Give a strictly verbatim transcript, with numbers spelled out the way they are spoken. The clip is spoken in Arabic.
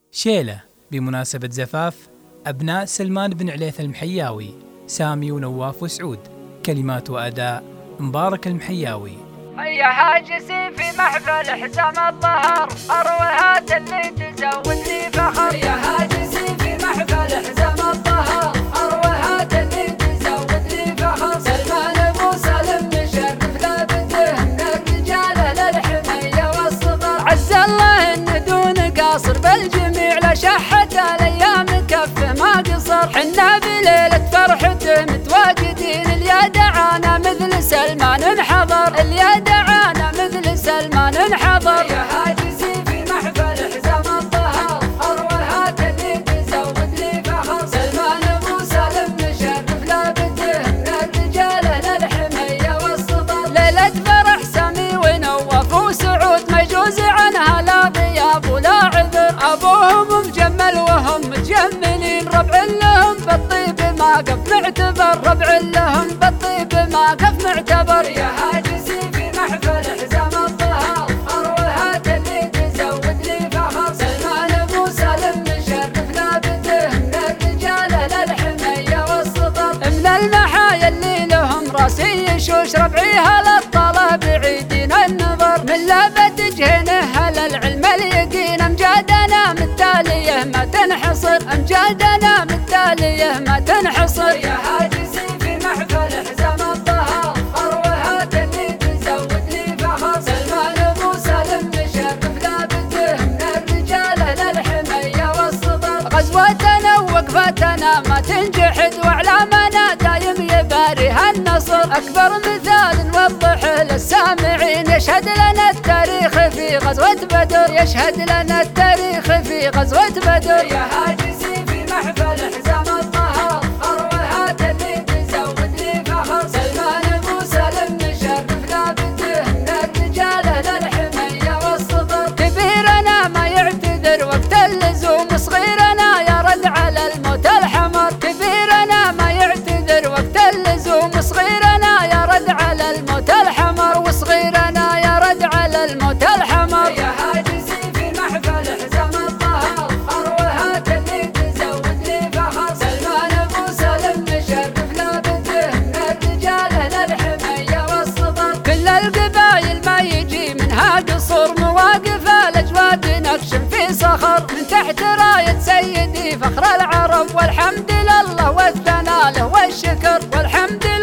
شيلة بمناسبة زفاف أبناء سلمان بن عليث المحياوي سامي ونواف وسعود. كلمات وأداء مبارك المحياوي. هيا حاجسي في محفل حزام الظهر، أروهات اللي تزودني فخر. هيا حاجسي في محفل حزام الظهر، أروهات اللي تزودني فخر. سلمان أبو سالم مشرف لابده من الرجال للحمية والصبر. عز الله إن دون قاصر بالجميع لشحة الأيام كف ما قصر. حنا بليلة فرحته متواجدين، اليا دعانا مثل سلمان انحضر. اليا دعانا مثل سلمان انحضر. يا حاجزي في محفل حزام الظهر، أروهات اللي تزود لي فخر. سلمان أبو سالم مشرف لابده من الرجال للحمية والصبر. ليلة فرح سامي ونواف وسعود ما يجوز عنها لا غياب ولا عذر. أبوهم مجمل وهم متجملين، ربع لهم بالطيب ما قف معتبر. ربع لهم بالطيب ما قف معتبر. يا حاجزي في محفل حزام الظهر، أروهات اللي تزود لي فخر. سلمان أبو سالم مشرف لابده من الرجال للحمية والصبر. من المحايا اللي لهم راسي يشوش، ربعيها للطلب بعيدين النظر. من لابد جهنها للعلم اليقين، أمجادنا متاليه ما تنحصر. أمجادنا متاليه ما تنحصر. يا حاجزي في محفل حزام الظهر، أروهات اللي تزود لي فخر. سلمان أبو سالم مشرف لابده من الرجال للحمية والصبر. غزوتنا ووقفتنا ما تنجحد، وإعلامنا دايم يباريها النصر. أكبر مثال نوضحه للسامعين، يشهد لنا التاريخ في غزوة بدر. يشهد لنا التاريخ في غزوة بدر. يا حاجزي في محفل حزام الظهر، أروهات اللي تزود لي فخر. سلمان أبو سالم مشرف لابده من الرجال للحمية والصبر. كبيرنا ما يعتذر وقت اللزوم، صغيرنا يرد على الموت الحمر. كبيرنا ما يعتذر وقت اللزوم، صغيرنا يرد على الموت الحمر. وصغيرنا يرد على الموت الحمر. يا حاجزي في محفل حزام الظهر، أروهات اللي تزود لي فخر. سلمان أبو سالم مشرف لابده من الرجال للحمية والصبر. كل القبايل ما يجي منها قصور، مواقف الأجواد نقش في صخر. من تحت راية سيدي فخر العرب، والحمد لله والثناء له والشكر. والحمد